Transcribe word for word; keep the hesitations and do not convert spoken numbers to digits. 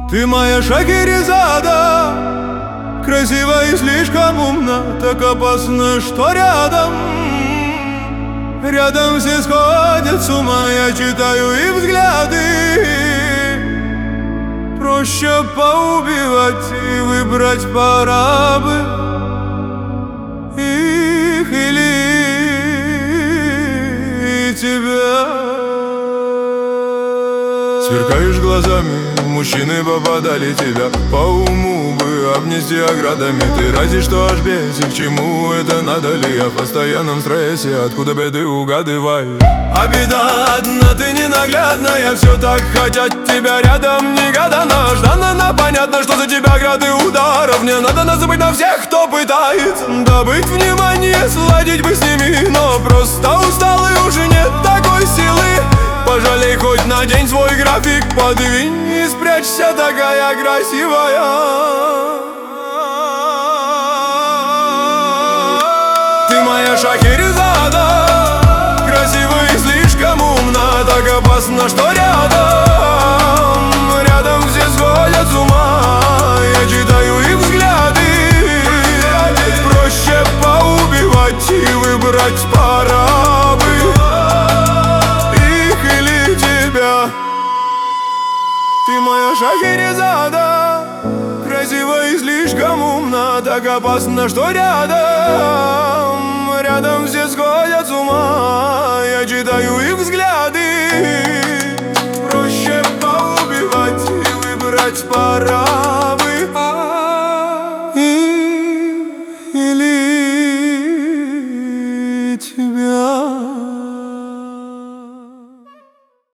Ты моя Шахерезада, красива и слишком умна, так опасно, что рядом. Рядом все сходят с ума, я читаю их взгляды. Проще поубивать и выбрать пора бы их или тебя. Сверкаешь глазами, мужчины попадали тебя. По уму бы обнести оградами. Ты ради что аж бесит, к чему это надо ли? Я в постоянном стрессе, откуда беды угадываю. А беда одна, ты ненаглядная. Все так хотят тебя рядом, негаданно. Жданно, понятно, что за тебя грады ударов. Не надо называть на всех, кто пытается добыть внимание, сладить бы с ними. Но просто устал и уже нет такой силы. Пожалей хоть на день свой график, подвинь и спрячься, такая красивая. Ты моя Шахерезада, красивая и слишком умна, так опасно, что рядом. Рядом все сходят с ума, я читаю их взгляды. Проще поубивать и выбрать пора бы. Ты моя Шахерезада, красивая и слишком умна, так опасно, что рядом. Рядом все сходят с ума, я читаю их взгляды.